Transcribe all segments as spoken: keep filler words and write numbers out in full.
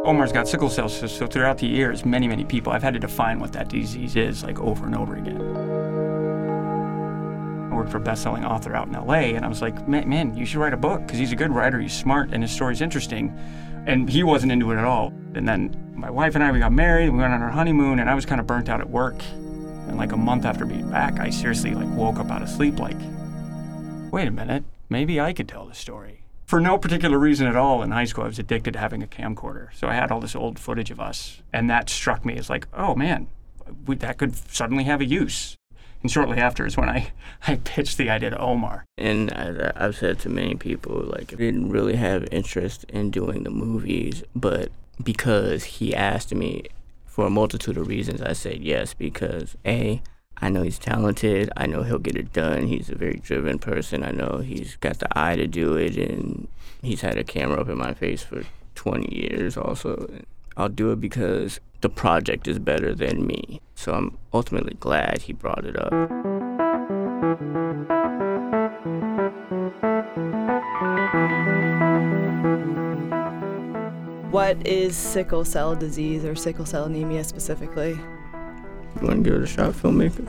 Omar's got sickle cell, so, so throughout the years, many, many people, I've had to define what that disease is, like, over and over again. I worked for a best-selling author out in L A, and I was like, man, man you should write a book, because he's a good writer, he's smart, and his story's interesting. And he wasn't into it at all. And then my wife and I, we got married, we went on our honeymoon, and I was kind of burnt out at work. And like a month after being back, I seriously like woke up out of sleep like, wait a minute, maybe I could tell the story. For no particular reason at all, in high school, I was addicted to having a camcorder. So I had all this old footage of us, and that struck me as like, oh man, we, that could suddenly have a use. And shortly after is when I, I pitched the idea to Omar. And I, I've said to many people, like, I didn't really have interest in doing the movies, but because he asked me for a multitude of reasons, I said yes, because A, I know he's talented, I know he'll get it done, he's a very driven person, I know he's got the eye to do it, and he's had a camera up in my face for twenty years also. I'll do it because the project is better than me. So I'm ultimately glad he brought it up. What is sickle cell disease or sickle cell anemia specifically? You want to give it a shot, filmmaker?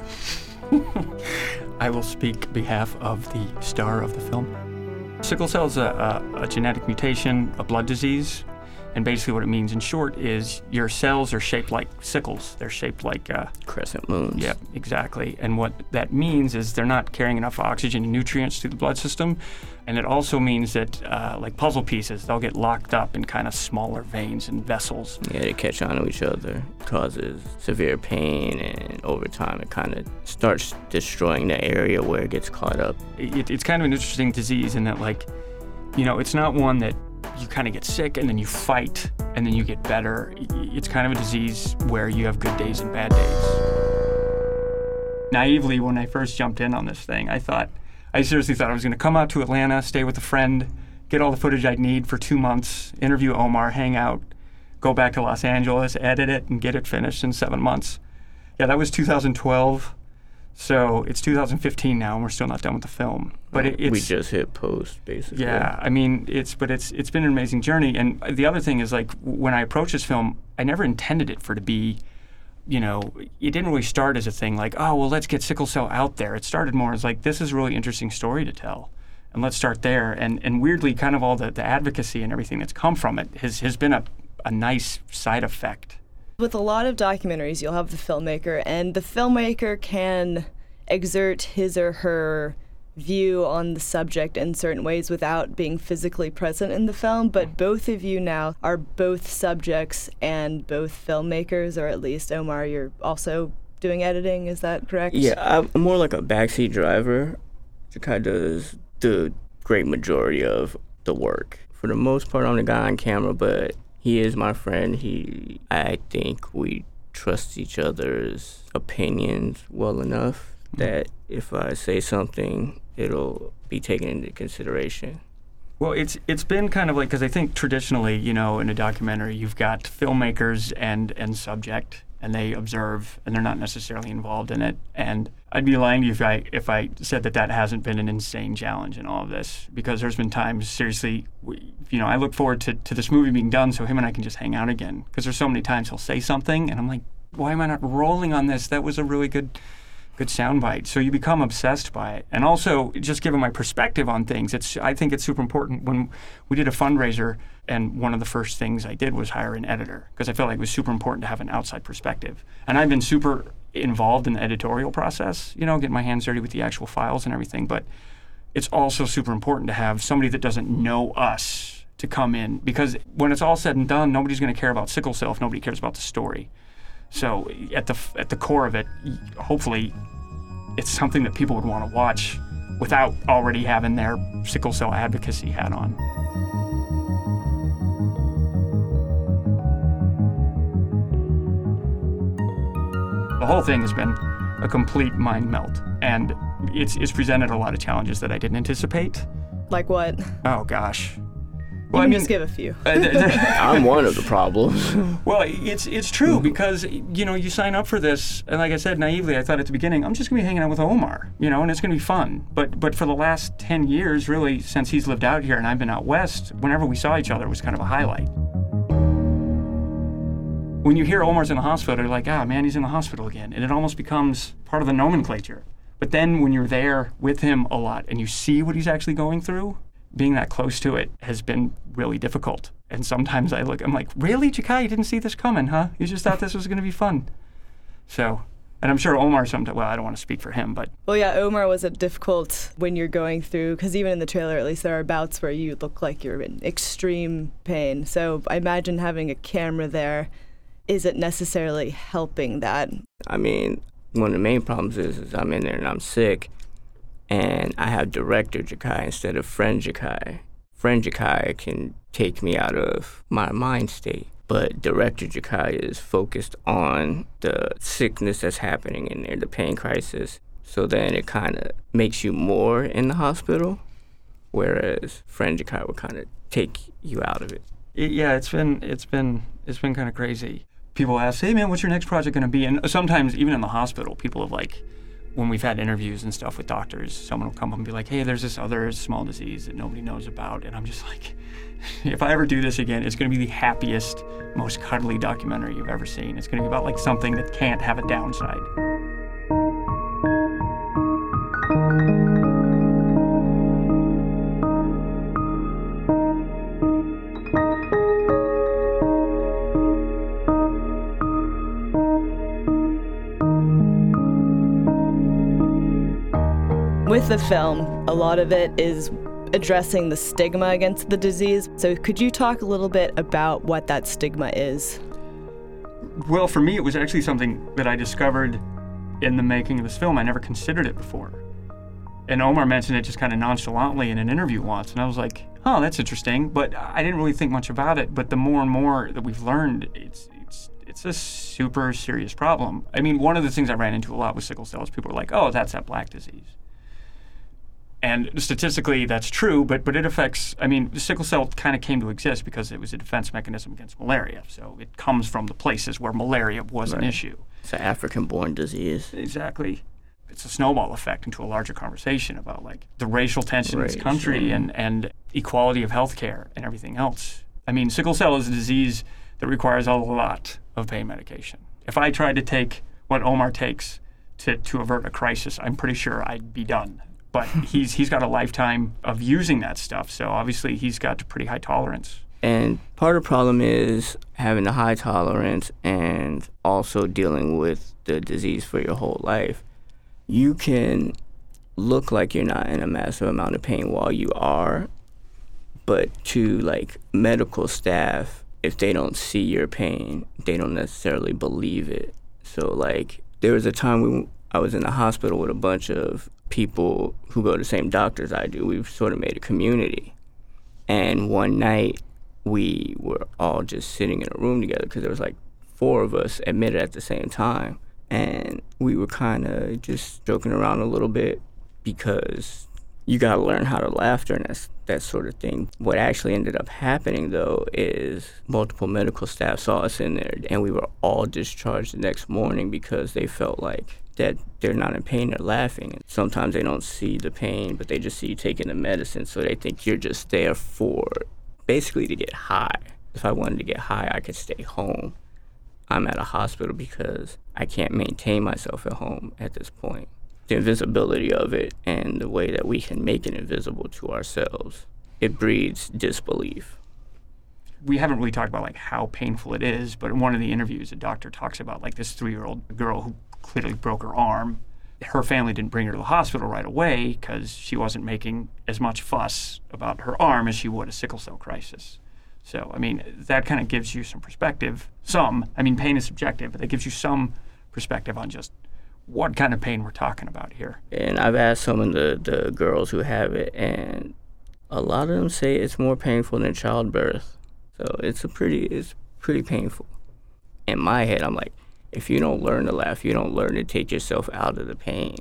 I will speak behalf of the star of the film. Sickle cell is a, a, a genetic mutation, a blood disease. And basically what it means in short is your cells are shaped like sickles. They're shaped like... Uh, crescent moons. Yep, exactly. And what that means is they're not carrying enough oxygen and nutrients through the blood system. And it also means that, uh, like puzzle pieces, they'll get locked up in kind of smaller veins and vessels. Yeah, they catch on to each other, causes severe pain, and over time it kind of starts destroying the area where it gets caught up. It, it's kind of an interesting disease in that, like, you know, it's not one that you kind of get sick and then you fight and then you get better. It's kind of a disease where you have good days and bad days. Naively, when I first jumped in on this thing, I thought, I seriously thought I was going to come out to Atlanta, stay with a friend, get all the footage I'd need for two months, interview Omar, hang out, go back to Los Angeles, edit it, and get it finished in seven months. Yeah, that was two thousand twelve. So it's two thousand fifteen now, and we're still not done with the film. But it, it's we just hit post, basically. Yeah, I mean, it's but it's it's been an amazing journey. And the other thing is, like, when I approached this film, I never intended it for it to be, you know, it didn't really start as a thing like, oh, well, let's get sickle cell out there. It started more as like, this is a really interesting story to tell, and let's start there. And and weirdly, kind of all the, the advocacy and everything that's come from it has has been a a nice side effect. With a lot of documentaries, you'll have the filmmaker, and the filmmaker can exert his or her view on the subject in certain ways without being physically present in the film, but both of you now are both subjects and both filmmakers, or at least, Omar, you're also doing editing, is that correct? Yeah, I'm more like a backseat driver to kind of does the great majority of the work. For the most part, I'm the guy on camera, but he is my friend. He, I think we trust each other's opinions well enough that if I say something, it'll be taken into consideration. Well, it's it's been kind of like, because I think traditionally, you know, in a documentary, you've got filmmakers and, and subject, and they observe, and they're not necessarily involved in it. And I'd be lying to you if I if I said that that hasn't been an insane challenge in all of this, because there's been times, seriously, we, you know, I look forward to, to this movie being done so him and I can just hang out again, because there's so many times he'll say something, and I'm like, why am I not rolling on this? That was a really good... good soundbite. So you become obsessed by it. And also, just given my perspective on things, it's I think it's super important. When we did a fundraiser, and one of the first things I did was hire an editor, because I felt like it was super important to have an outside perspective. And I've been super involved in the editorial process, you know, getting my hands dirty with the actual files and everything. But it's also super important to have somebody that doesn't know us to come in, because when it's all said and done, nobody's going to care about sickle cell if nobody cares about the story. So at the at the core of it, hopefully, it's something that people would want to watch without already having their sickle cell advocacy hat on. The whole thing has been a complete mind melt, and it's it's presented a lot of challenges that I didn't anticipate. Like what? Oh gosh. You Well, can I mean, just give a few. I'm one of the problems. Well, it's it's true, because, you know, you sign up for this, and like I said, naively, I thought at the beginning, I'm just going to be hanging out with Omar, you know, and it's going to be fun. But but for the last ten years, really, since he's lived out here and I've been out west, whenever we saw each other, it was kind of a highlight. when you hear Omar's in the hospital, you're like, ah, man, he's in the hospital again. And it almost becomes part of the nomenclature. But then when you're there with him a lot and you see what he's actually going through, being that close to it has been really difficult. And sometimes I look, I'm like, really, Jakai, you didn't see this coming, huh? You just thought this was going to be fun. So, and I'm sure Omar sometimes, well, I don't want to speak for him, but. Well, yeah, Omar was it difficult when you're going through, because even in the trailer, at least, there are bouts where you look like you're in extreme pain. So I imagine having a camera there isn't necessarily helping that. I mean, one of the main problems is, is I'm in there and I'm sick, and I have director Jakai instead of friend Jakai. Friend Jakai can take me out of my mind state, but director Jakai is focused on the sickness that's happening in there, the pain crisis. So then it kind of makes you more in the hospital, whereas friend Jakai will kind of take you out of it. it. Yeah, it's been it's been it's been kind of crazy. People ask, hey man, what's your next project going to be? And sometimes even in the hospital, people have like, when we've had interviews and stuff with doctors, someone will come up and be like, hey, there's this other small disease that nobody knows about. And I'm just like, if I ever do this again, it's going to be the happiest, most cuddly documentary you've ever seen. It's going to be about like something that can't have a downside. With the film, a lot of it is addressing the stigma against the disease. So could you talk a little bit about what that stigma is? Well, for me, it was actually something that I discovered in the making of this film. I never considered it before. And Omar mentioned it just kind of nonchalantly in an interview once, and I was like, oh, that's interesting, but I didn't really think much about it. But the more and more that we've learned, it's it's it's a super serious problem. I mean, one of the things I ran into a lot with sickle cell is people were like, oh, that's that black disease. And statistically, that's true, but but it affects, I mean, sickle cell kind of came to exist because it was a defense mechanism against malaria. So it comes from the places where malaria was Right. an issue. It's an African-born disease. Exactly. It's a snowball effect into a larger conversation about like the racial tension in this Race, country yeah. and, and equality of healthcare and everything else. I mean, sickle cell is a disease that requires a lot of pain medication. If I tried to take what Omar takes to, to avert a crisis, I'm pretty sure I'd be done. But he's he's got a lifetime of using that stuff, so obviously he's got a pretty high tolerance. And part of the problem is having a high tolerance and also dealing with the disease for your whole life. You can look like you're not in a massive amount of pain while you are, but to like medical staff, if they don't see your pain, they don't necessarily believe it. So like there was a time when I was in the hospital with a bunch of people who go to the same doctors I do. We've sort of made a community. And one night we were all just sitting in a room together because there was like four of us admitted at the same time. And we were kind of just joking around a little bit because you got to learn how to laugh during that, that sort of thing. What actually ended up happening, though, is multiple medical staff saw us in there, and we were all discharged the next morning because they felt like that they're not in pain, they're laughing. And sometimes they don't see the pain, but they just see you taking the medicine, so they think you're just there for basically to get high. If I wanted to get high, I could stay home. I'm at a hospital because I can't maintain myself at home at this point. The invisibility of it and the way that we can make it invisible to ourselves, it breeds disbelief. We haven't really talked about like how painful it is, but in one of the interviews, a doctor talks about like this three-year-old girl who clearly broke her arm. Her family didn't bring her to the hospital right away because she wasn't making as much fuss about her arm as she would a sickle cell crisis. So, I mean, that kind of gives you some perspective. Some, I mean, pain is subjective, but that gives you some perspective on just what kind of pain we're talking about here. And I've asked some of the, the girls who have it, and a lot of them say it's more painful than childbirth. So it's a pretty, it's pretty painful. In my head, I'm like, if you don't learn to laugh, you don't learn to take yourself out of the pain,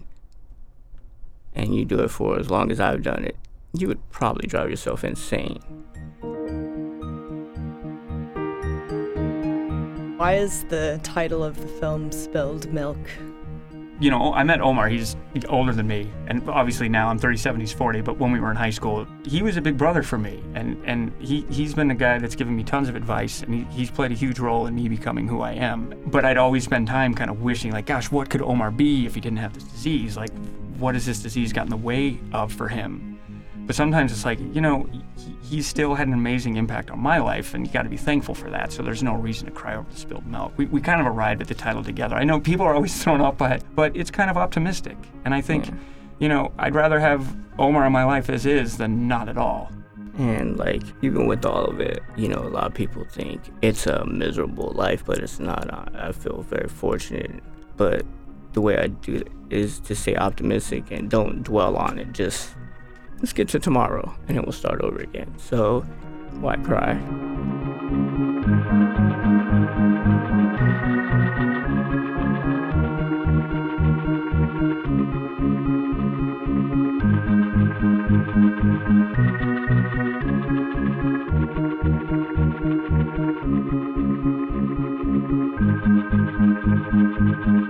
and you do it for as long as I've done it, you would probably drive yourself insane. Why is the title of the film Spilled Milk? you know, I met Omar. He's older than me, and obviously now I'm thirty-seven, he's forty, but when we were in high school, he was a big brother for me, and, and he, he's been a guy that's given me tons of advice, and he, he's played a huge role in me becoming who I am. But I'd always spend time kind of wishing, like, gosh, what could Omar be if he didn't have this disease? Like, what has this disease got in the way of for him? But sometimes it's like, you know, he, he still had an amazing impact on my life, and you got to be thankful for that. So there's no reason to cry over the spilled milk. We, we kind of arrived at the title together. I know people are always thrown off by it, but it's kind of optimistic. And I think, yeah. you know, I'd rather have Omar in my life as is than not at all. And, like, even with all of it, you know, a lot of people think it's a miserable life, but it's not. I, I feel very fortunate. But the way I do it is to stay optimistic and don't dwell on it. Just let's get to tomorrow, and then we'll start over again. So, why cry? Thank you.